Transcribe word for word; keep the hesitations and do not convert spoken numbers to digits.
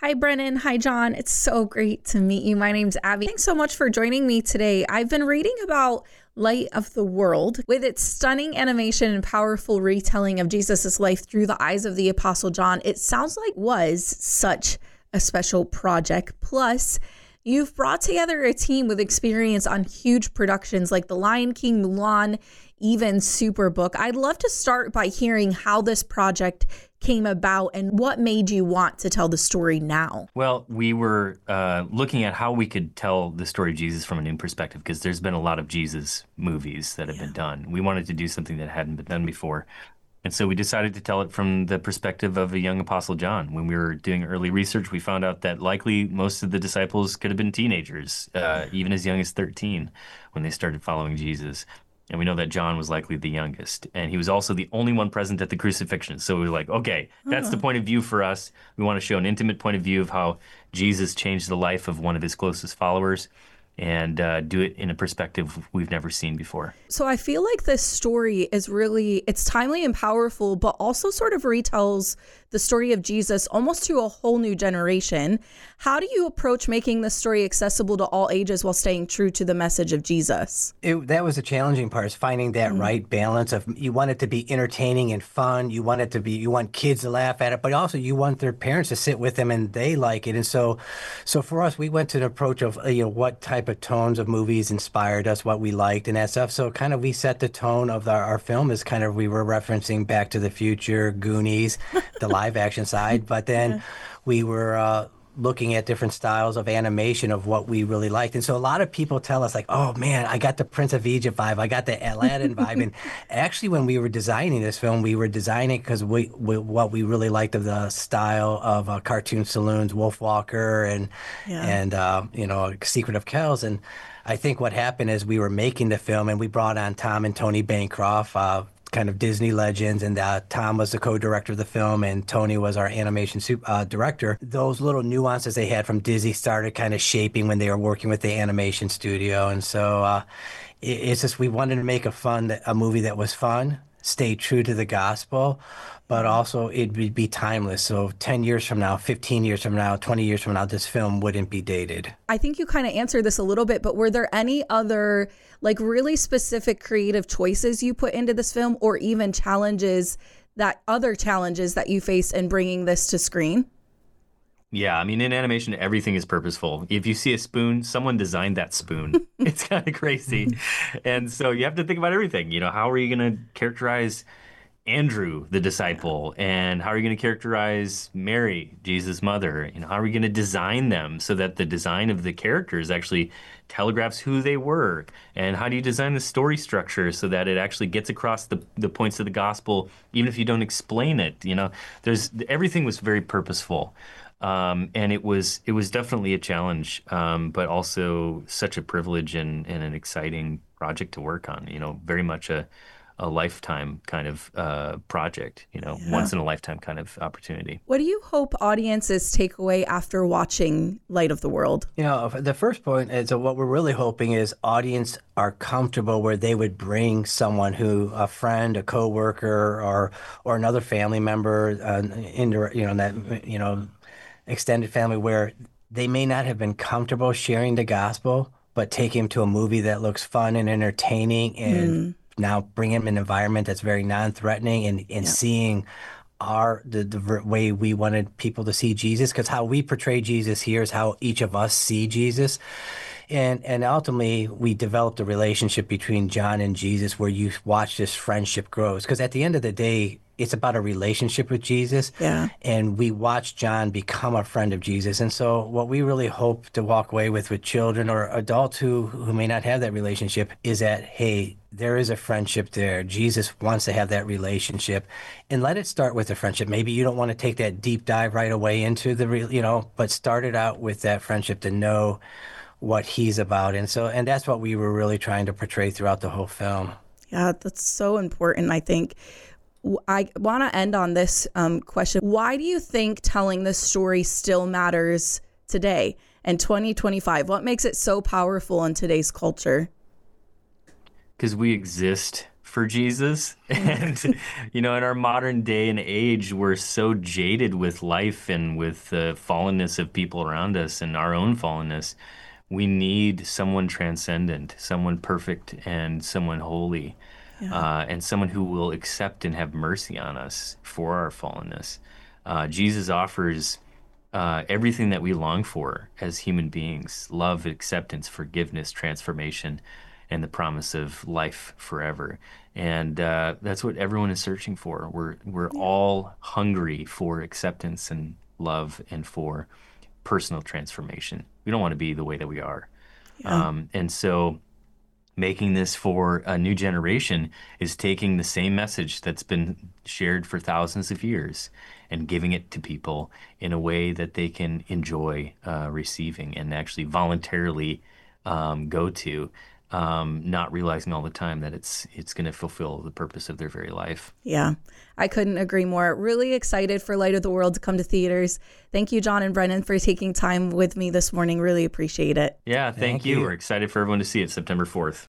Hi, Brennan. Hi, John. It's so great to meet you. My name's Abby. Thanks so much for joining me today. I've been reading about Light of the World. With its stunning animation and powerful retelling of Jesus' life through the eyes of the Apostle John, it sounds like was such a special project. Plus, you've brought together a team with experience on huge productions like The Lion King, Mulan, even Superbook. I'd love to start by hearing how this project came about and what made you want to tell the story now. Well, we were uh, looking at how we could tell the story of Jesus from a new perspective, because there's been a lot of Jesus movies that have yeah. been done. We wanted to do something that hadn't been done before. And so we decided to tell it from the perspective of a young Apostle John. When we were doing early research, we found out that likely most of the disciples could have been teenagers, uh, even as young as thirteen, when they started following Jesus. And we know that John was likely the youngest. And he was also the only one present at the crucifixion. So we were like, okay, that's the point of view for us. We want to show an intimate point of view of how Jesus changed the life of one of his closest followers, and uh, do it in a perspective we've never seen before. So I feel like this story is really, it's timely and powerful, but also sort of retells the story of Jesus almost to a whole new generation. How do you approach making this story accessible to all ages while staying true to the message of Jesus? It, that was the challenging part, is finding that mm-hmm. right balance of, you want it to be entertaining and fun. You want it to be, you want kids to laugh at it, but also you want their parents to sit with them and they like it. And so, so for us, we went to an approach of, you know, what type of tones of movies inspired us, what we liked and that stuff. So kind of we set the tone of our, our film as kind of, we were referencing Back to the Future, Goonies, the live action side, but then yeah. we were uh, looking at different styles of animation of what we really liked. And so a lot of people tell us like, oh man, I got the Prince of Egypt vibe, I got the Aladdin vibe. And actually when we were designing this film, we were designing because we, we what we really liked of the style of uh, Cartoon Saloon's Wolf Walker and, yeah. and uh, you know, Secret of Kells. And I think what happened is we were making the film and we brought on Tom and Tony Bancroft, uh, kind of Disney legends, and uh, Tom was the co-director of the film and Tony was our animation super, uh, director. Those little nuances they had from Disney started kind of shaping when they were working with the animation studio. And so uh, it, it's just, we wanted to make a fun, a movie that was fun, stay true to the gospel, but also it would be timeless. So ten years from now, fifteen years from now, twenty years from now, this film wouldn't be dated. I think you kind of answered this a little bit, but were there any other like really specific creative choices you put into this film, or even challenges that other challenges that you faced in bringing this to screen? Yeah, I mean, in animation, everything is purposeful. If you see a spoon, someone designed that spoon. It's kind of crazy. And so you have to think about everything. You know, how are you going to characterize Andrew, the disciple, and how are you going to characterize Mary, Jesus' mother? You know, how are we going to design them so that the design of the characters actually telegraphs who they were? And how do you design the story structure so that it actually gets across the, the points of the gospel, even if you don't explain it? You know, there's everything was very purposeful. Um, and it was it was definitely a challenge, um, but also such a privilege and, and an exciting project to work on. You know, very much a a lifetime kind of uh, project, you know, yeah. once in a lifetime kind of opportunity. What do you hope audiences take away after watching Light of the World? You know, the first point is uh, what we're really hoping is audience are comfortable where they would bring someone who, a friend, a coworker, or or another family member, uh, in, you know, that, you know, extended family where they may not have been comfortable sharing the gospel, but take him to a movie that looks fun and entertaining and mm. now bring him in an environment that's very non-threatening and, and yeah. seeing our the, the way we wanted people to see Jesus, because how we portray Jesus here is how each of us see Jesus. And and ultimately, we developed a relationship between John and Jesus where you watch this friendship grows. Because at the end of the day, it's about a relationship with Jesus. Yeah. And we watch John become a friend of Jesus. And so what we really hope to walk away with with children or adults who, who may not have that relationship is that, hey, there is a friendship there. Jesus wants to have that relationship. And let it start with a friendship. Maybe you don't want to take that deep dive right away into the, real, you know, but start it out with that friendship to know what he's about. And so, and that's what we were really trying to portray throughout the whole film. Yeah, that's so important, I think. I want to end on this um, question. Why do you think telling this story still matters today in twenty twenty-five? What makes it so powerful in today's culture? Because we exist for Jesus. And, you know, in our modern day and age, we're so jaded with life and with the fallenness of people around us and our own fallenness. We need someone transcendent, someone perfect, and someone holy, yeah. uh, and someone who will accept and have mercy on us for our fallenness. Uh, Jesus offers uh, everything that we long for as human beings: love, acceptance, forgiveness, transformation, and the promise of life forever. And uh, that's what everyone is searching for. We're we're yeah. all hungry for acceptance and love and for personal transformation. We don't want to be the way that we are. Yeah. Um, and so making this for a new generation is taking the same message that's been shared for thousands of years and giving it to people in a way that they can enjoy uh, receiving and actually voluntarily um, go to. Um, not realizing all the time that it's it's going to fulfill the purpose of their very life. Yeah, I couldn't agree more. Really excited for Light of the World to come to theaters. Thank you, John and Brennan, for taking time with me this morning. Really appreciate it. Yeah, thank, thank you. you. We're excited for everyone to see it September fourth.